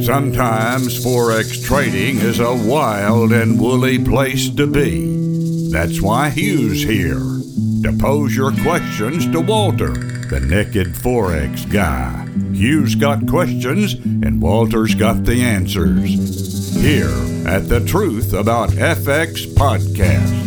Sometimes Forex trading is a wild and woolly place to be. That's why Hugh's here, to pose your questions to Walter, the naked Forex guy. Hugh's got questions, and Walter's got the answers. Here at the Truth About FX podcast.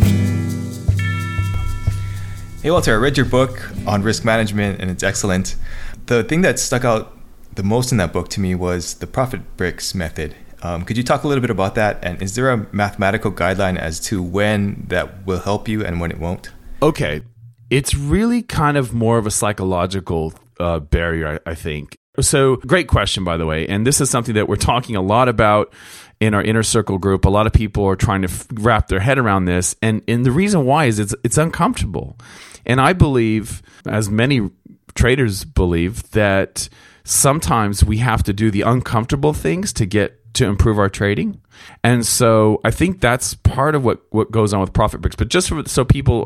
Hey Walter, I read your book on risk management and it's excellent. The thing that stuck out the most in that book to me was the profit bricks method. Could you talk a little bit about that? And is there a mathematical guideline as to when that will help you and when it won't? Okay. It's really kind of more of a psychological barrier, I think. So great question, by the way. And this is something that we're talking a lot about in our inner circle group. A lot of people are trying to wrap their head around this. And the reason why is it's uncomfortable. And I believe, as many traders believe, that sometimes we have to do the uncomfortable things to improve our trading. And so I think that's part of what goes on with profit bricks. But just so people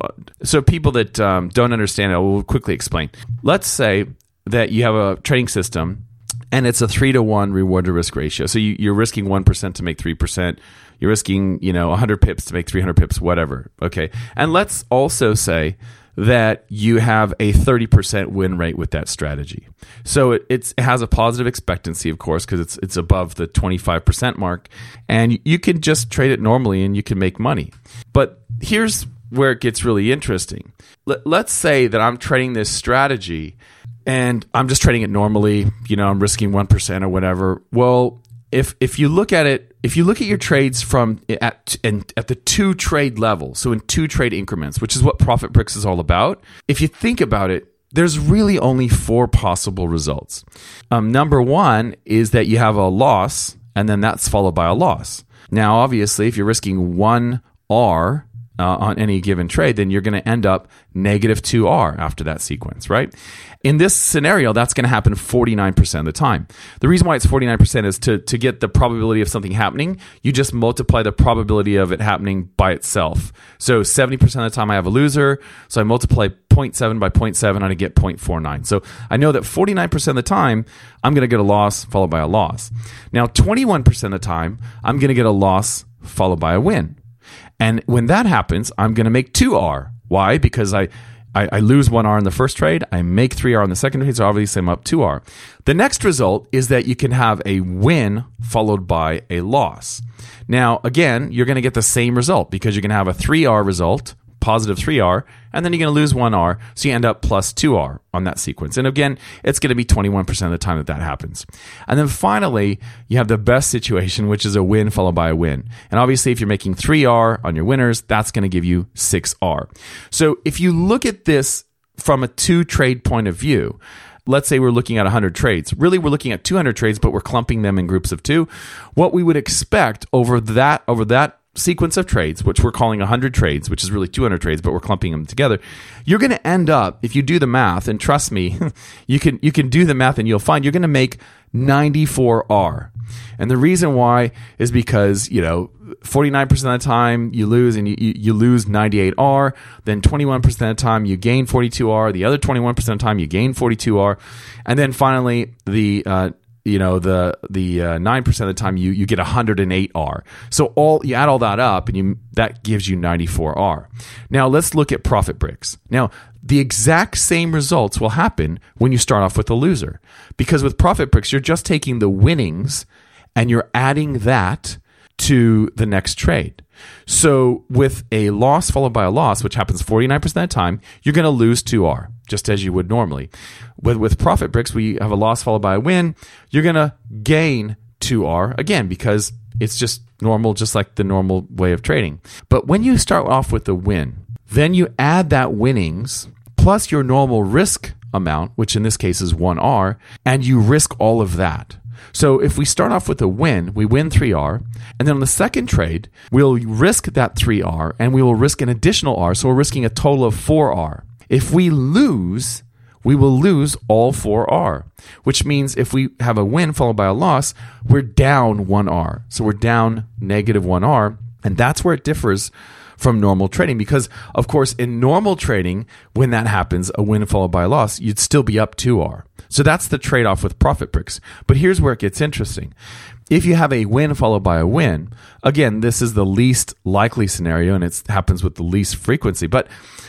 that don't understand it, I will quickly explain. Let's say that you have a trading system and it's a 3-to-1 reward to risk ratio. So you're risking 1% to make 3%. You're risking 100 pips to make 300 pips, whatever. Okay. And let's also say that you have a 30% win rate with that strategy. So it has a positive expectancy, of course, because it's above the 25% mark. And you can just trade it normally and you can make money. But here's where it gets really interesting. Let's say that I'm trading this strategy and I'm just trading it normally. I'm risking 1% or whatever. Well, if you look at it, if you look at your trades from at the 2-trade level, so in 2-trade increments, which is what Profit Bricks is all about, if you think about it, there's really only 4 possible results. Number 1 is that you have a loss, and then that's followed by a loss. Now, obviously, if you're risking 1 R on any given trade, then you're going to end up negative 2 R after that sequence, right? In this scenario, that's going to happen 49% of the time. The reason why it's 49% is to get the probability of something happening, you just multiply the probability of it happening by itself. So 70% of the time I have a loser, so I multiply 0.7 by 0.7 and I get 0.49. So I know that 49% of the time, I'm going to get a loss followed by a loss. Now, 21% of the time, I'm going to get a loss followed by a win. And when that happens, I'm going to make 2R. Why? Because I lose 1R in the first trade, I make 3R in the second trade, so obviously I'm up 2R. The next result is that you can have a win followed by a loss. Now, again, you're going to get the same result because you're going to have a 3R result, positive 3R, and then you're going to lose 1R, so you end up plus 2R on that sequence. And again, it's going to be 21% of the time that happens. And then finally, you have the best situation, which is a win followed by a win. And obviously, if you're making 3R on your winners, that's going to give you 6R. So if you look at this from a 2-trade point of view, let's say we're looking at 100 trades. Really, we're looking at 200 trades, but we're clumping them in groups of 2. What we would expect over that sequence of trades, which we're calling 100 trades, which is really 200 trades, but we're clumping them together, you're going to end up, if you do the math, and trust me, you can do the math and you'll find you're going to make 94R. And the reason why is because, 49% of the time you lose and you lose 98R, then 21% of the time you gain 42R, the other 21% of the time you gain 42R, and then finally the 9% of the time you get 108R. So you add all that up and that gives you 94R. Now let's look at profit bricks. Now the exact same results will happen when you start off with a loser, because with profit bricks you're just taking the winnings and you're adding that to the next trade. So with a loss followed by a loss, which happens 49% of the time, you're going to lose 2R, just as you would normally. With profit bricks, we have a loss followed by a win. You're going to gain 2R, again, because it's just normal, just like the normal way of trading. But when you start off with a win, then you add that winnings plus your normal risk amount, which in this case is 1R, and you risk all of that. So if we start off with a win, we win 3R, and then on the second trade, we'll risk that 3R, and we will risk an additional R, so we're risking a total of 4R. If we lose, we will lose all 4R, which means if we have a win followed by a loss, we're down 1R. So we're down negative 1R, and that's where it differs from normal trading, because of course in normal trading, when that happens, a win followed by a loss, you'd still be up 2R. So that's the trade-off with profit bricks. But here's where it gets interesting. If you have a win followed by a win, again, this is the least likely scenario and it happens with the least frequency, but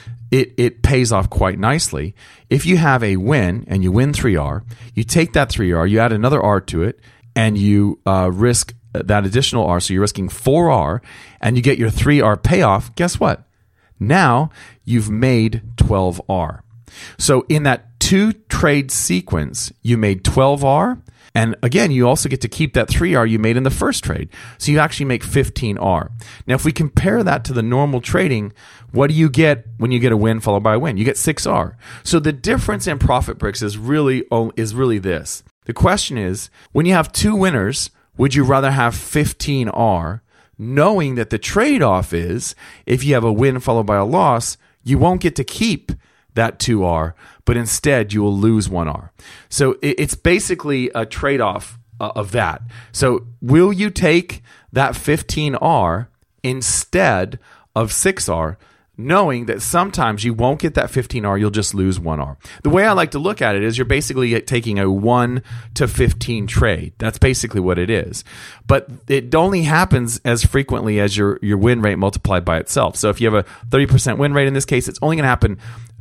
it pays off quite nicely. If you have a win and you win 3R, you take that 3R, you add another R to it, and you risk that additional R, so you're risking 4R, and you get your 3R payoff, guess what? Now you've made 12R. So in that 2-trade sequence, you made 12R, and again, you also get to keep that 3R you made in the first trade. So you actually make 15R. Now, if we compare that to the normal trading, what do you get when you get a win followed by a win? You get 6R. So the difference in profit bricks is really this. The question is, when you have 2 winners, would you rather have 15R, knowing that the trade-off is if you have a win followed by a loss, you won't get to keep that 2R, but instead you will lose 1R. So it's basically a trade-off of that. So will you take that 15R instead of 6R, knowing that sometimes you won't get that 15R, you'll just lose 1R. The way I like to look at it is you're basically taking a 1 to 15 trade. That's basically what it is. But it only happens as frequently as your win rate multiplied by itself. So if you have a 30% win rate in this case, it's only going to happen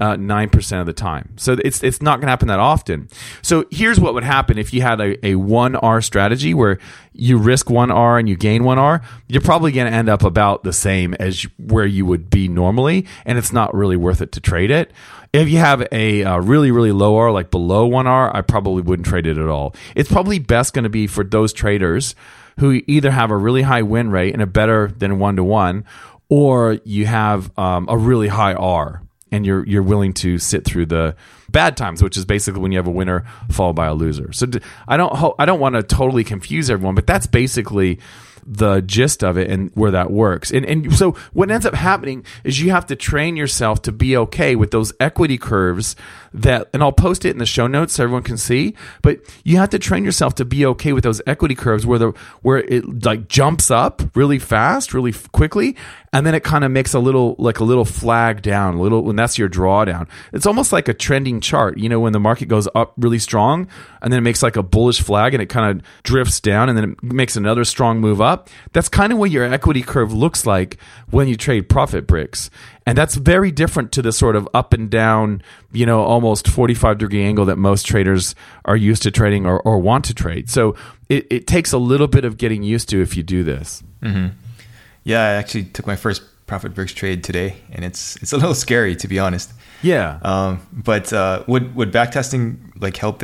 9% of the time. So it's not going to happen that often. So here's what would happen if you had a 1R strategy where you risk 1R and you gain 1R. You're probably going to end up about the same as where you would be normally, and it's not really worth it to trade it. If you have a really, really low R, like below 1R, I probably wouldn't trade it at all. It's probably best going to be for those traders who either have a really high win rate and a better than 1-to-1, or you have a really high R and you're willing to sit through the bad times, which is basically when you have a winner followed by a loser. So I don't want to totally confuse everyone, but that's basically the gist of it and where that works. And so what ends up happening is you have to train yourself to be okay with those equity curves that, and I'll post it in the show notes so everyone can see, but you have to train yourself to be okay with those equity curves where it like jumps up really fast, really quickly, and then it kind of makes a little flag down, and that's your drawdown. It's almost like a trending chart, when the market goes up really strong and then it makes like a bullish flag and it kind of drifts down and then it makes another strong move up. That's kind of what your equity curve looks like when you trade profit bricks. And that's very different to the sort of up and down, almost 45-degree angle that most traders are used to trading or want to trade. So it takes a little bit of getting used to if you do this. Mm-hmm. Yeah, I actually took my first profit bricks trade today, and it's a little scary, to be honest. Yeah. But would backtesting help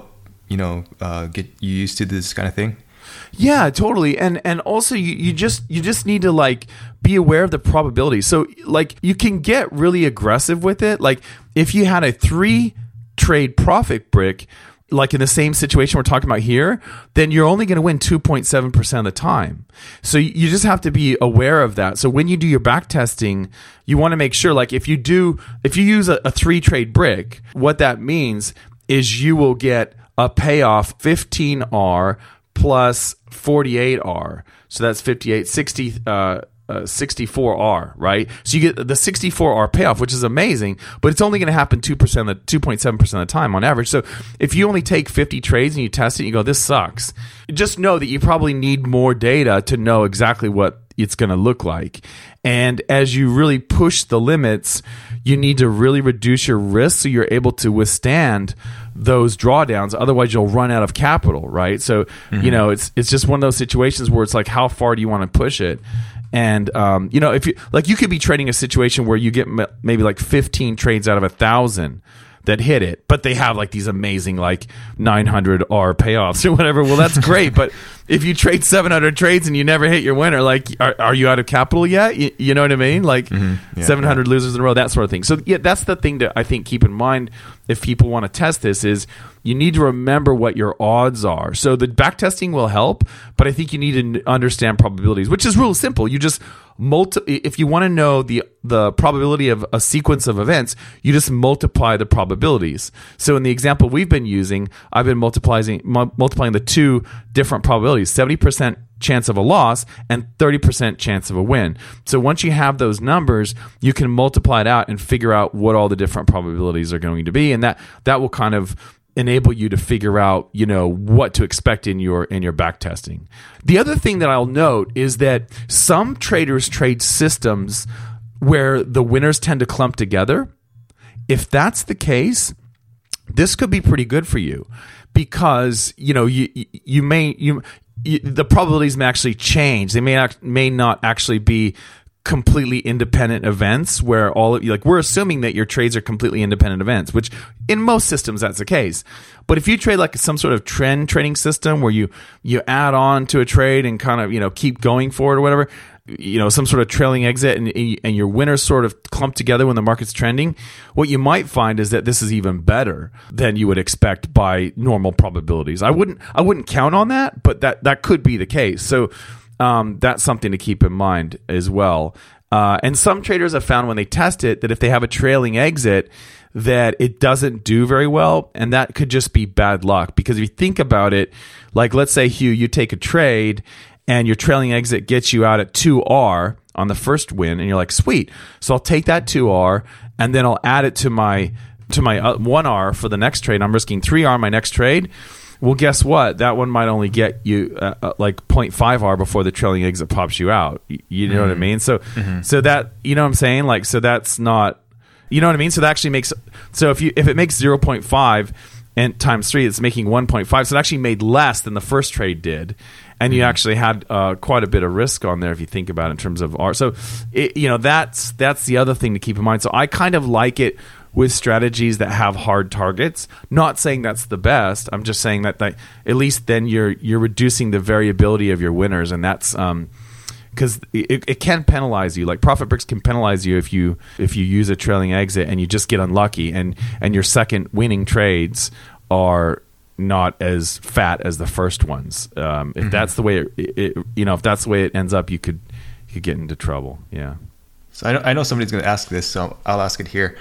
get you used to this kind of thing? Yeah, totally. And also you just need to be aware of the probability. So you can get really aggressive with it. Like if you had a 3-trade profit brick, like in the same situation we're talking about here, then you're only going to win 2.7% of the time. So you just have to be aware of that. So when you do your back testing, you want to make sure, if you use a 3-trade brick, what that means is you will get a payoff 15R plus 48R. So that's 64R, right? So you get the 64R payoff, which is amazing, but it's only going to happen 2.7% of the time on average. So if you only take 50 trades and you test it, you go, this sucks. Just know that you probably need more data to know exactly what it's going to look like. And as you really push the limits, you need to really reduce your risk so you're able to withstand those drawdowns. Otherwise, you'll run out of capital, right? So, it's just one of those situations where it's like, how far do you want to push it? And, if you could be trading a situation where you get maybe 15 trades out of 1,000 that hit it, but they have these amazing 900R payoffs or whatever. Well, that's great. But if you trade 700 trades and you never hit your winner, are you out of capital yet? You know what I mean? 700 losers in a row, that sort of thing. So yeah, that's the thing to, I think, keep in mind if people want to test this is you need to remember what your odds are. So the back testing will help, but I think you need to understand probabilities, which is real simple. You just if you want to know the probability of a sequence of events, you just multiply the probabilities. So in the example we've been using, I've been multiplying the two different probabilities, 70% chance of a loss and 30% chance of a win. So once you have those numbers, you can multiply it out and figure out what all the different probabilities are going to be, and that will kind of enable you to figure out, what to expect in your back testing. The other thing that I'll note is that some traders trade systems where the winners tend to clump together. If that's the case, this could be pretty good for you, because the probabilities may actually change. They may not actually be completely independent events where we're assuming that your trades are completely independent events, which in most systems that's the case. But if you trade like some sort of trend trading system where you add on to a trade and kind of keep going for it or whatever, some sort of trailing exit, and your winners sort of clump together when the market's trending, what you might find is that this is even better than you would expect by normal probabilities. I wouldn't count on that, but that could be the case. So that's something to keep in mind as well. And some traders have found when they test it that if they have a trailing exit, that it doesn't do very well, and that could just be bad luck. Because if you think about it, like let's say, Hugh, you take a trade and your trailing exit gets you out at 2R on the first win, and you're like, sweet. So I'll take that 2R and then I'll add it to my 1R for the next trade. I'm risking 3R my next trade. Well, guess what? That one might only get you like 0.5R before the trailing exit pops you out. You know what I mean? So that, you know what I'm saying? Like, so that's not, you know what I mean? So that actually makes, so if it makes 0.5 and times 3, it's making 1.5. So it actually made less than the first trade did. And you actually had quite a bit of risk on there if you think about it in terms of R. So, that's the other thing to keep in mind. So I kind of like it with strategies that have hard targets. Not saying that's the best. I'm just saying that at least then you're reducing the variability of your winners, and that's because it can penalize you. Like Profit Bricks can penalize you if you use a trailing exit and you just get unlucky, and your second winning trades are not as fat as the first ones. If that's the way if that's the way it ends up, you could get into trouble. Yeah. So I know somebody's going to ask this, so I'll ask it here.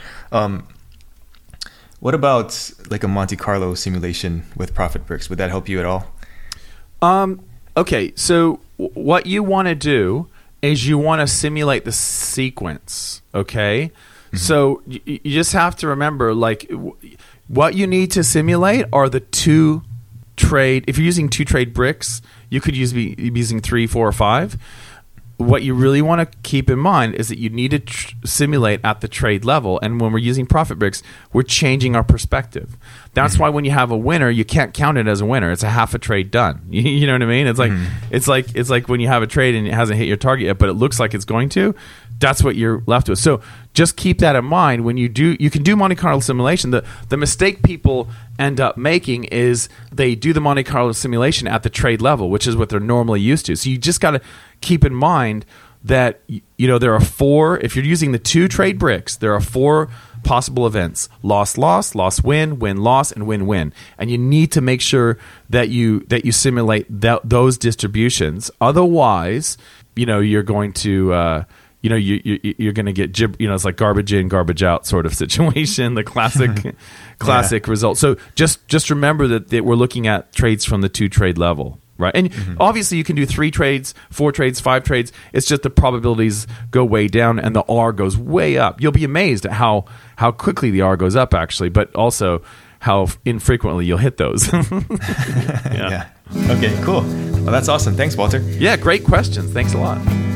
What about like a Monte Carlo simulation with Profit Bricks? Would that help you at all? Okay, so what you want to do is you want to simulate the sequence, okay? So you just have to remember, like, what you need to simulate are the two trade. If you're using 2 trade bricks, you could be using 3, 4, or 5. What you really want to keep in mind is that you need to simulate at the trade level. And when we're using Profit Bricks, we're changing our perspective. That's why when you have a winner, you can't count it as a winner. It's a half a trade done. You know what I mean? It's like when you have a trade and it hasn't hit your target yet, but it looks like it's going to. That's what you're left with. So just keep that in mind when you can do Monte Carlo simulation. The mistake people end up making is they do the Monte Carlo simulation at the trade level, which is what they're normally used to. So you just got to keep in mind that there are 4, if you're using the 2 trade bricks, there are 4 possible events: loss, win, loss, and win. And you need to make sure that you simulate those distributions. Otherwise, you're going to you're going to get it's like garbage in, garbage out sort of situation, the classic result. So just remember that we're looking at trades from the 2 trade level, right? And obviously you can do 3 trades, 4 trades, 5 trades. It's just the probabilities go way down and the R goes way up. You'll be amazed at how quickly the R goes up, actually, but also how infrequently you'll hit those. Yeah. Okay, cool. Well, that's awesome. Thanks, Walter. Yeah, great questions. Thanks a lot.